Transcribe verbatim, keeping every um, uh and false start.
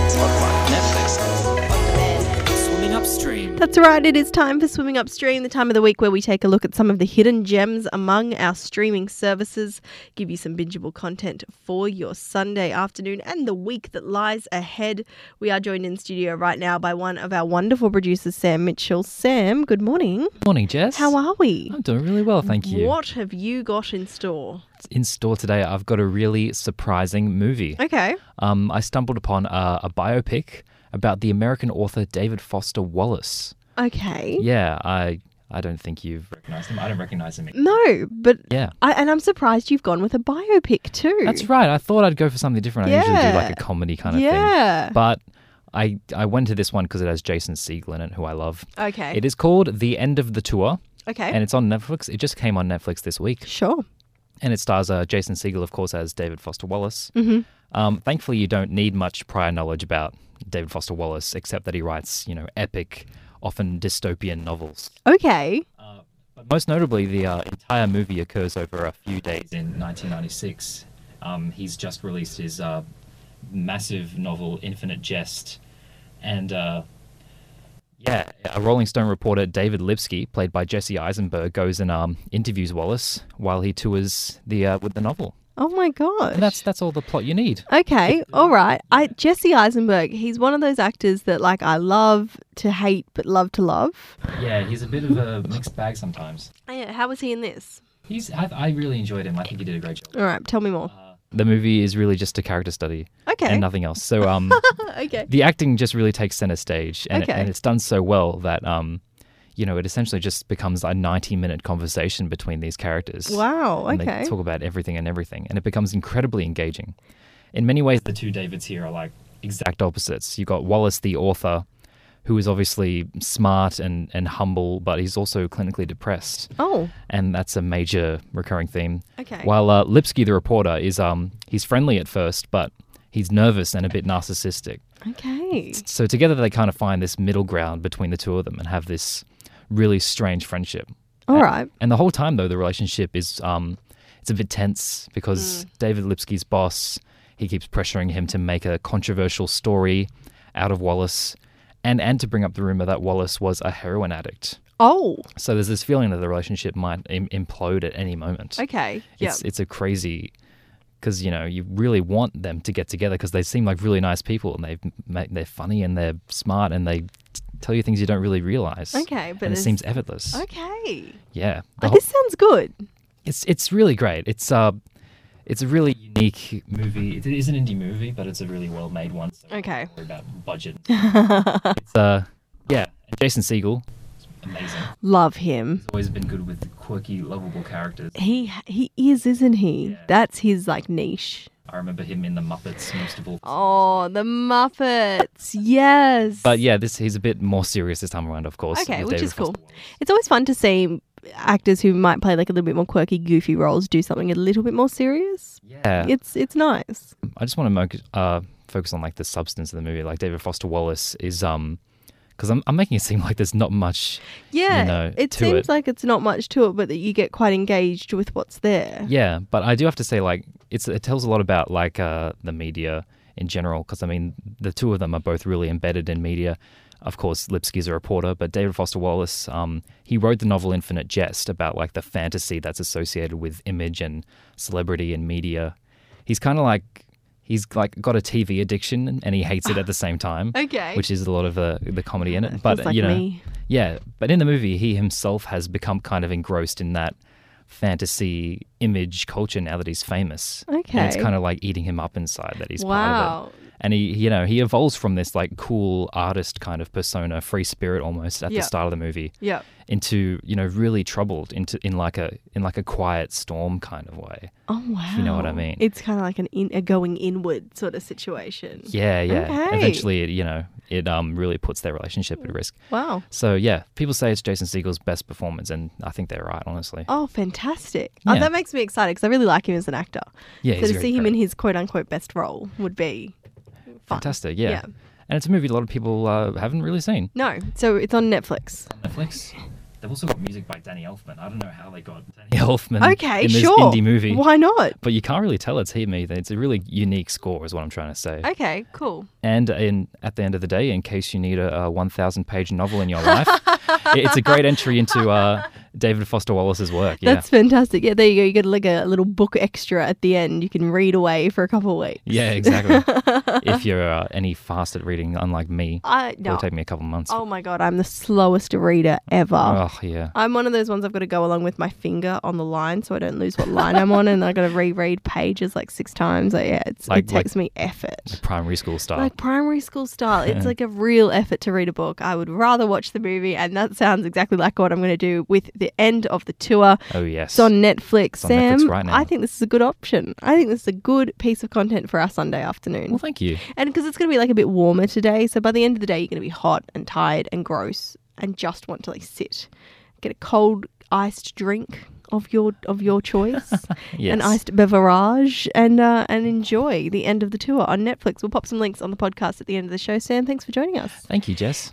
Swimming Upstream. That's right, it is time for Swimming Upstream, the time of the week where we take a look at some of the hidden gems among our streaming services, give you some bingeable content for your Sunday afternoon and the week that lies ahead. We are joined in studio right now by one of our wonderful producers, Sam Mitchell. Sam, good morning. Morning, Jess. How are we? I'm doing really well, thank you. What have you got in store? In store today, I've got a really surprising movie. Okay. Um, I stumbled upon a, a biopic about the American author David Foster Wallace. Okay. Yeah, I I don't think you've recognized him. I don't recognize him. No, but Yeah. I, and I'm surprised you've gone with a biopic too. That's right. I thought I'd go for something different. I usually Yeah. do like a comedy kind of Yeah. thing. But I I went to this one because it has Jason Segel in it, who I love. Okay. It is called The End of the Tour, Okay. and it's on Netflix. It just came on Netflix this week. Sure. And it stars uh, Jason Segel, of course, as David Foster Wallace. Mm-hmm. Um, thankfully, you don't need much prior knowledge about David Foster Wallace, except that he writes, you know, epic, often dystopian novels. Okay. Uh, but most notably, the uh, entire movie occurs over a few days in nineteen ninety-six. Um, he's just released his uh, massive novel, Infinite Jest. And, uh, yeah, a Rolling Stone reporter, David Lipsky, played by Jesse Eisenberg, goes and um, interviews Wallace while he tours the uh, with the novel. Oh my gosh. And that's that's all the plot you need. Okay, all right. I Jesse Eisenberg, he's one of those actors that like I love to hate but love to love. Yeah, he's a bit of a mixed bag sometimes. Oh, yeah, how was he in this? He's I, I really enjoyed him. I think he did a great job. All right, tell me more. The movie is really just a character study Okay. and nothing else. So um, Okay. the acting just really takes center stage, and, Okay. and it's done so well that um, you know, it essentially just becomes a ninety-minute conversation between these characters. Wow, And okay. they talk about everything and everything, and it becomes incredibly engaging. In many ways, the two Davids here are like exact opposites. You got Wallace, the author, who is obviously smart and, and humble, but he's also clinically depressed. Oh, And that's a major recurring theme. okay. While uh, Lipsky, the reporter, is um he's friendly at first, but he's nervous and a bit narcissistic. Okay. So together they kind of find this middle ground between the two of them and have this really strange friendship. All And- right. And the whole time, though, the relationship is um it's a bit tense because David Lipsky's boss, he keeps pressuring him to make a controversial story out of Wallace, and and to bring up the rumor that Wallace was a heroin addict. Oh, So there's this feeling that the relationship might Im- implode at any moment. okay. Yeah. It's it's a crazy, because you know you really want them to get together because they seem like really nice people and they've ma- they're funny and they're smart and they t- tell you things you don't really realize. Okay, but and it it's- seems effortless. Okay. Yeah, Oh, the whole- this sounds good. it's it's really great. It's uh, it's a really unique movie. It is an indie movie, but it's a really well made one. So Okay. don't worry about budget. It's uh, yeah, and Jason Segel, amazing. Love him. He's always been good with quirky, lovable characters. He he is, isn't he? Yeah. That's his like niche. I remember him in The Muppets most of all. Oh, the Muppets. Yes. But yeah, this he's a bit more serious this time around, of course. Okay, with which David is cool. Foster Wallace. It's always fun to see actors who might play like a little bit more quirky, goofy roles do something a little bit more serious. Yeah, It's it's nice. I just want to mo- uh, focus on like the substance of the movie. Like David Foster Wallace is um, because I'm I'm making it seem like there's not much. Yeah, You know, it to seems it. like it's not much to it, but that you get quite engaged with what's there. Yeah, but I do have to say like it's it tells a lot about like uh the media in general, because I mean the two of them are both really embedded in media. Of course, Lipsky's a reporter, but David Foster Wallace, um, he wrote the novel Infinite Jest about like the fantasy that's associated with image and celebrity and media. He's kind of like he's like got a T V addiction and he hates it at the same time. Okay. Which is a lot of the the comedy in it. That But feels like you know, me. yeah. But in the movie, he himself has become kind of engrossed in that fantasy image culture now that he's famous. And it's Okay. kind of like eating him up inside that he's part of it. Wow. And he, you know, he evolves from this like cool artist kind of persona, free spirit almost at Yeah. the start of the movie, Yeah. into you know really troubled, into in like a in like a quiet storm kind of way. Oh wow. you know what I mean. It's kind of like an in, a going inward sort of situation. Yeah, yeah. Okay. Eventually, it, you know, it um really puts their relationship at risk. Wow. So yeah, people say it's Jason Segel's best performance, and I think they're right, honestly. Oh, fantastic. Oh, Yeah. that makes me excited because I really like him as an actor. Yeah, So he's to very see him great. in his quote unquote best role would be fun. Fantastic, yeah. Yeah. And it's a movie a lot of people uh, haven't really seen. No. So it's on Netflix. Netflix. They've also got music by Danny Elfman. I don't know how they got Danny Elfman Okay, in this sure. indie movie. Why not? But you can't really tell it's him either. It's a really unique score is what I'm trying to say. Okay, cool. And in, at the end of the day, in case you need a, a one thousand page novel in your life, it's a great entry into uh, David Foster Wallace's work. Yeah. That's fantastic. Yeah, there you go. You get like a little book extra at the end. You can read away for a couple of weeks. Yeah, exactly. If you're uh, any fast at reading, unlike me, I no. it'll take me a couple of months. Oh my God, I'm the slowest reader ever. Oh, yeah. I'm one of those ones I've got to go along with my finger on the line so I don't lose what line I'm on, and I got to reread pages like six times. Like, yeah, it's, Like- it takes me effort. Like primary school style. Like primary school style. It's like a real effort to read a book. I would rather watch the movie, and that sounds exactly like what I'm going to do with the end of the tour. oh, yes. It's on Netflix. It's on Sam, Netflix right now. I think this is a good option. I think this is a good piece of content for our Sunday afternoon. Well, thank you. And because it's going to be like a bit warmer today, so by the end of the day, you're going to be hot and tired and gross and just want to like sit, get a cold iced drink of your of your choice, Yes. an iced beverage, and uh, and enjoy the end of the tour on Netflix. We'll pop some links on the podcast at the end of the show. Sam, thanks for joining us. Thank you, Jess.